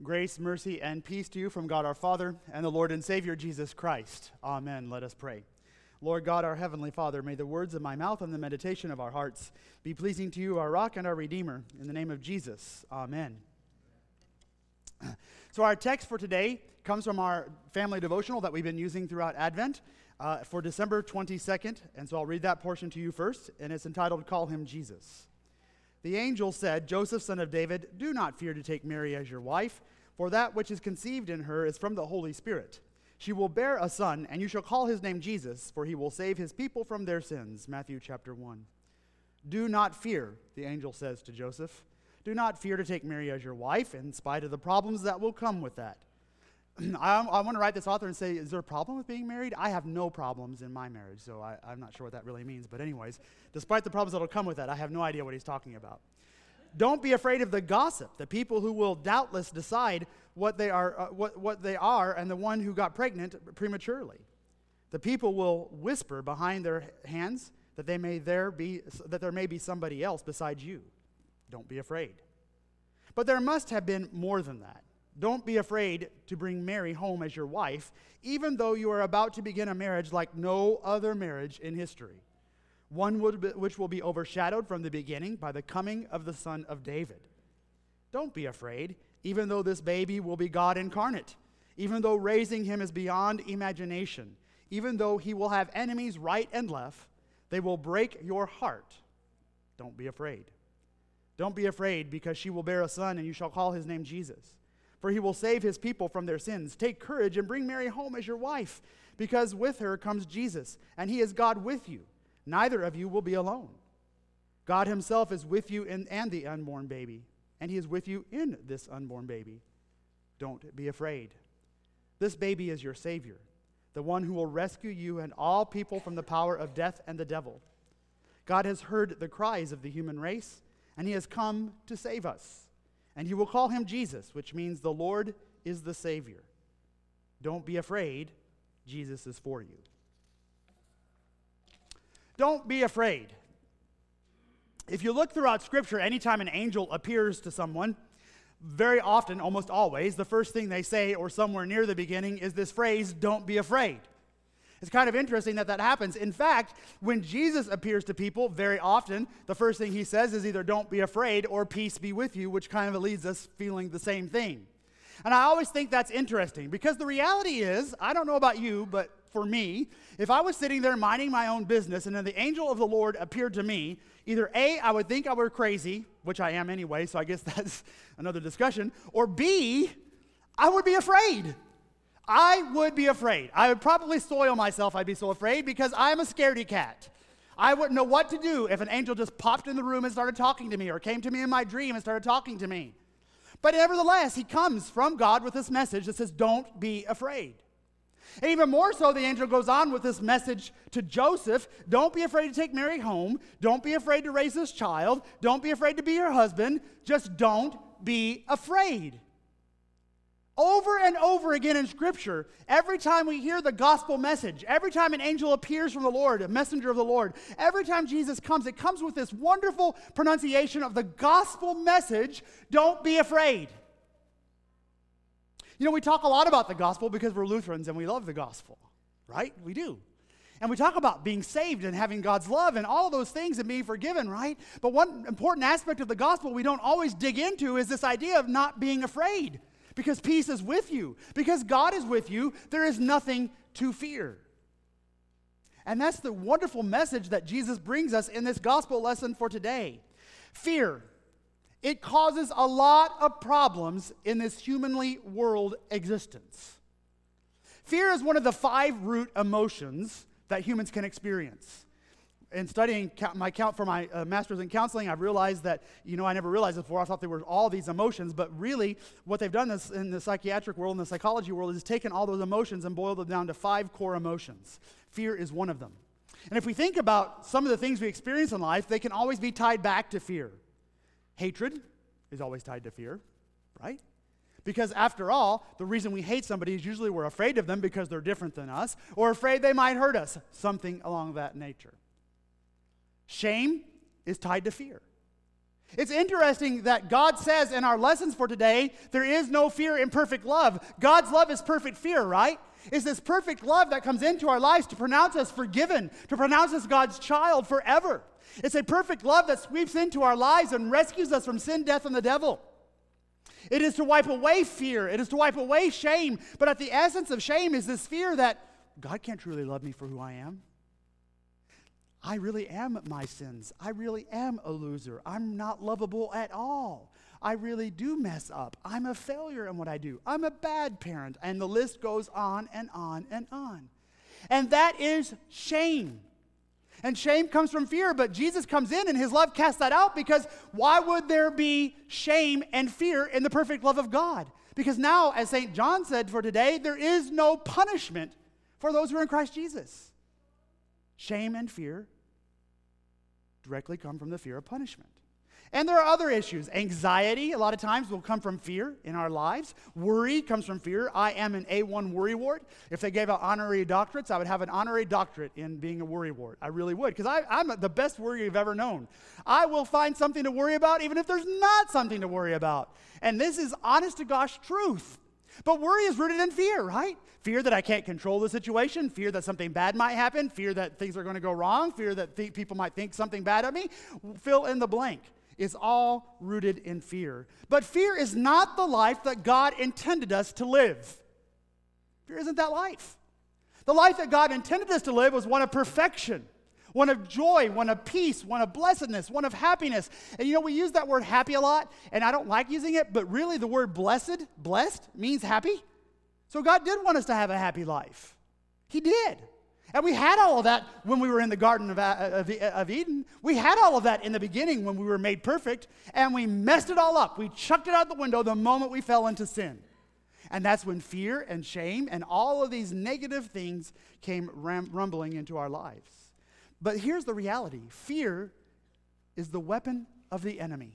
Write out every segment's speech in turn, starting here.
Grace, mercy, and peace to you from God our Father and the Lord and Savior Jesus Christ. Amen. Let us pray. Lord God, our Heavenly Father, may the words of my mouth and the meditation of our hearts be pleasing to you, our rock and our Redeemer. In the name of Jesus. Amen. So our text for today comes from our family devotional that we've been using throughout Advent for December 22nd. And so I'll read that portion to you first, and it's entitled, Call Him Jesus. The angel said, Joseph, son of David, do not fear to take Mary as your wife, for that which is conceived in her is from the Holy Spirit. She will bear a son, and you shall call his name Jesus, for he will save his people from their sins. Matthew chapter 1. Do not fear, the angel says to Joseph. Do not fear to take Mary as your wife, in spite of the problems that will come with that. I want to write this author and say, is there a problem with being married? I have no problems in my marriage, so I'm not sure what that really means. But anyways, despite the problems that will come with that, I have no idea what he's talking about. Don't be afraid of the gossip, the people who will doubtless decide what they are, and the one who got pregnant prematurely. The people will whisper behind their hands that there may be somebody else besides you. Don't be afraid. But there must have been more than that. Don't be afraid to bring Mary home as your wife, even though you are about to begin a marriage like no other marriage in history, one which will be overshadowed from the beginning by the coming of the Son of David. Don't be afraid, even though this baby will be God incarnate, even though raising him is beyond imagination, even though he will have enemies right and left, they will break your heart. Don't be afraid. Don't be afraid, because she will bear a son, and you shall call his name Jesus. For he will save his people from their sins. Take courage and bring Mary home as your wife, because with her comes Jesus, and he is God with you. Neither of you will be alone. God himself is with you and the unborn baby, and he is with you in this unborn baby. Don't be afraid. This baby is your Savior, the one who will rescue you and all people from the power of death and the devil. God has heard the cries of the human race, and he has come to save us. And you will call him Jesus, which means the Lord is the Savior. Don't be afraid. Jesus is for you. Don't be afraid. If you look throughout Scripture, anytime an angel appears to someone, very often, almost always, the first thing they say, or somewhere near the beginning, is this phrase, don't be afraid. It's kind of interesting that happens. In fact, when Jesus appears to people, very often, the first thing he says is either don't be afraid or peace be with you, which kind of leaves us feeling the same thing. And I always think that's interesting, because the reality is, I don't know about you, but for me, if I was sitting there minding my own business and then the angel of the Lord appeared to me, either A, I would think I were crazy, which I am anyway, so I guess that's another discussion, or B, I would be afraid. I would be afraid. I would probably soil myself. I'd be so afraid because I'm a scaredy cat. I wouldn't know what to do if an angel just popped in the room and started talking to me, or came to me in my dream and started talking to me. But nevertheless, he comes from God with this message that says, don't be afraid. And even more so, the angel goes on with this message to Joseph. Don't be afraid to take Mary home. Don't be afraid to raise this child. Don't be afraid to be her husband. Just don't be afraid. Over and over again in Scripture, every time we hear the gospel message, every time an angel appears from the Lord, a messenger of the Lord, every time Jesus comes, it comes with this wonderful pronunciation of the gospel message, don't be afraid. You know, we talk a lot about the gospel because we're Lutherans and we love the gospel, right? We do. And we talk about being saved and having God's love and all those things and being forgiven, right? But one important aspect of the gospel we don't always dig into is this idea of not being afraid. Because peace is with you. Because God is with you, there is nothing to fear. And that's the wonderful message that Jesus brings us in this gospel lesson for today. Fear. It causes a lot of problems in this humanly world existence. Fear is one of the 5 root emotions that humans can experience. In studying for my master's in counseling, I've realized that, I never realized it before. I thought they were all these emotions, but really what they've done in the psychiatric world and the psychology world is taken all those emotions and boiled them down to 5 core emotions. Fear is one of them. And if we think about some of the things we experience in life, they can always be tied back to fear. Hatred is always tied to fear, right? Because after all, the reason we hate somebody is usually we're afraid of them because they're different than us, or afraid they might hurt us, something along that nature. Shame is tied to fear. It's interesting that God says in our lessons for today, there is no fear in perfect love. God's love is perfect fear, right? It's this perfect love that comes into our lives to pronounce us forgiven, to pronounce us God's child forever. It's a perfect love that sweeps into our lives and rescues us from sin, death, and the devil. It is to wipe away fear. It is to wipe away shame. But at the essence of shame is this fear that God can't truly love me for who I am. I really am my sins. I really am a loser. I'm not lovable at all. I really do mess up. I'm a failure in what I do. I'm a bad parent. And the list goes on and on and on. And that is shame. And shame comes from fear, but Jesus comes in and his love casts that out, because why would there be shame and fear in the perfect love of God? Because now, as St. John said for today, there is no punishment for those who are in Christ Jesus. Shame and fear directly come from the fear of punishment. And there are other issues. Anxiety, a lot of times, will come from fear in our lives. Worry comes from fear. I am an A1 worry ward. If they gave out honorary doctorates, I would have an honorary doctorate in being a worry ward. I really would, because I'm the best worrier you've ever known. I will find something to worry about, even if there's not something to worry about. And this is honest to gosh truth. But worry is rooted in fear, right? Fear that I can't control the situation, fear that something bad might happen, fear that things are going to go wrong, fear that people might think something bad of me. Fill in the blank. It's all rooted in fear. But fear is not the life that God intended us to live. Fear isn't that life. The life that God intended us to live was one of perfection, one of joy, one of peace, one of blessedness, one of happiness. And we use that word happy a lot, and I don't like using it, but really the word blessed means happy. So God did want us to have a happy life. He did. And we had all of that when we were in the Garden of Eden. We had all of that in the beginning when we were made perfect, and we messed it all up. We chucked it out the window the moment we fell into sin. And that's when fear and shame and all of these negative things came rumbling into our lives. But here's the reality. Fear is the weapon of the enemy.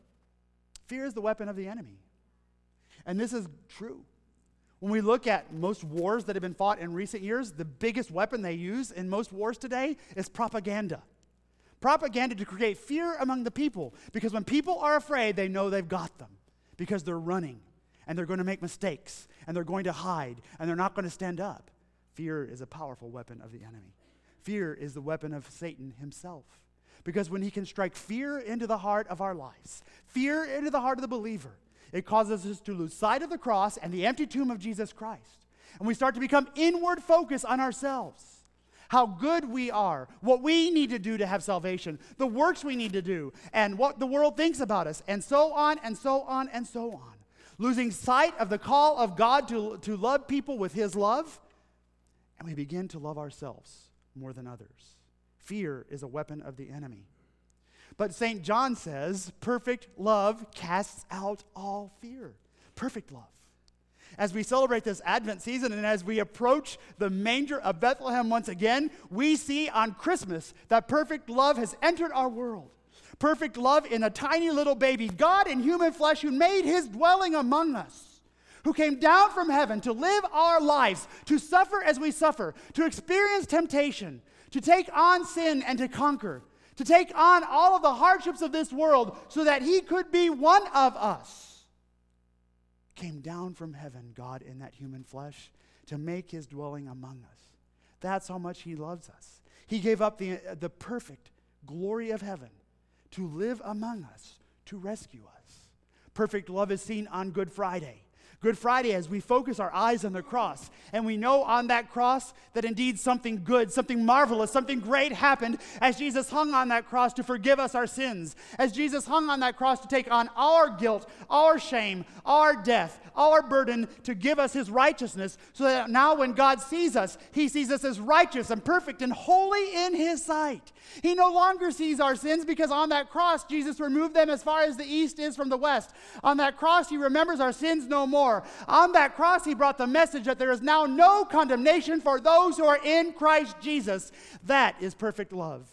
Fear is the weapon of the enemy. And this is true. When we look at most wars that have been fought in recent years, the biggest weapon they use in most wars today is propaganda. Propaganda to create fear among the people. Because when people are afraid, they know they've got them. Because they're running, and they're going to make mistakes, and they're going to hide, and they're not going to stand up. Fear is a powerful weapon of the enemy. Fear is the weapon of Satan himself. Because when he can strike fear into the heart of our lives, fear into the heart of the believer, it causes us to lose sight of the cross and the empty tomb of Jesus Christ. And we start to become inward focused on ourselves. How good we are, what we need to do to have salvation, the works we need to do, and what the world thinks about us, and so on and so on and so on. Losing sight of the call of God to love people with his love, and we begin to love ourselves more than others. Fear is a weapon of the enemy. But St. John says, perfect love casts out all fear. Perfect love. As we celebrate this Advent season and as we approach the manger of Bethlehem once again, we see on Christmas that perfect love has entered our world. Perfect love in a tiny little baby, God in human flesh, who made his dwelling among us, who came down from heaven to live our lives, to suffer as we suffer, to experience temptation, to take on sin and to conquer, to take on all of the hardships of this world so that he could be one of us. Came down from heaven, God in that human flesh, to make his dwelling among us. That's how much he loves us. He gave up the perfect glory of heaven to live among us, to rescue us. Perfect love is seen on Good Friday. Good Friday, as we focus our eyes on the cross, and we know on that cross that indeed something good, something marvelous, something great happened as Jesus hung on that cross to forgive us our sins, as Jesus hung on that cross to take on our guilt, our shame, our death, our burden, to give us his righteousness, so that now when God sees us, he sees us as righteous and perfect and holy in his sight. He no longer sees our sins, because on that cross, Jesus removed them as far as the east is from the west. On that cross, he remembers our sins no more. On that cross, he brought the message that there is now no condemnation for those who are in Christ Jesus. That is perfect love.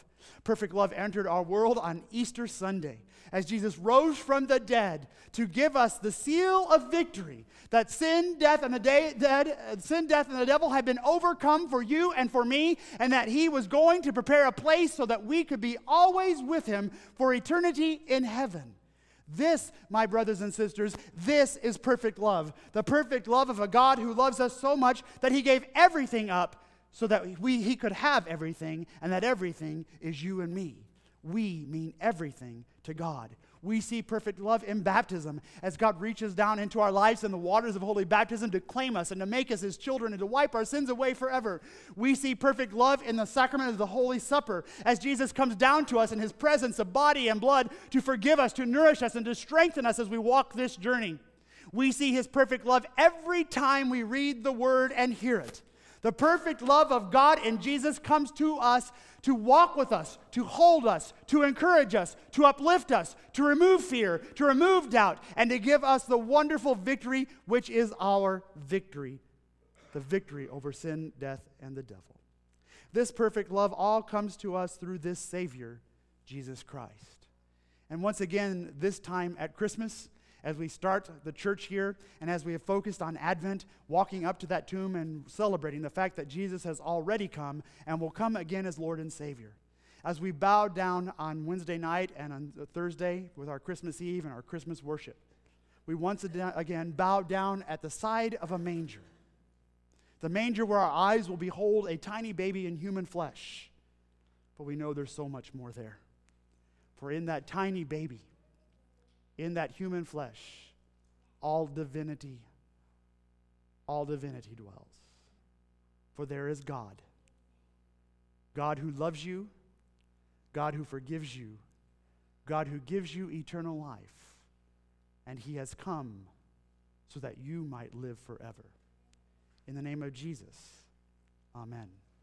perfect love entered our world on Easter Sunday, as Jesus rose from the dead to give us the seal of victory that sin, death, and the devil had been overcome for you and for me, and that he was going to prepare a place so that we could be always with him for eternity in heaven. This, my brothers and sisters, this is perfect love. The perfect love of a God who loves us so much that he gave everything up so that he could have everything, and that everything is you and me. We mean everything to God. We see perfect love in baptism as God reaches down into our lives in the waters of holy baptism to claim us and to make us his children and to wipe our sins away forever. We see perfect love in the sacrament of the Holy Supper as Jesus comes down to us in his presence of body and blood to forgive us, to nourish us, and to strengthen us as we walk this journey. We see his perfect love every time we read the word and hear it. The perfect love of God in Jesus comes to us to walk with us, to hold us, to encourage us, to uplift us, to remove fear, to remove doubt, and to give us the wonderful victory which is our victory, the victory over sin, death, and the devil. This perfect love all comes to us through this Savior, Jesus Christ. And once again, this time at Christmas, as we start the church here, and as we have focused on Advent, walking up to that tomb and celebrating the fact that Jesus has already come and will come again as Lord and Savior. As we bow down on Wednesday night and on Thursday with our Christmas Eve and our Christmas worship, we once again bow down at the side of a manger. The manger where our eyes will behold a tiny baby in human flesh. But we know there's so much more there. For in that tiny baby, in that human flesh, all divinity dwells. For there is God. God who loves you, God who forgives you, God who gives you eternal life. And he has come so that you might live forever. In the name of Jesus, amen.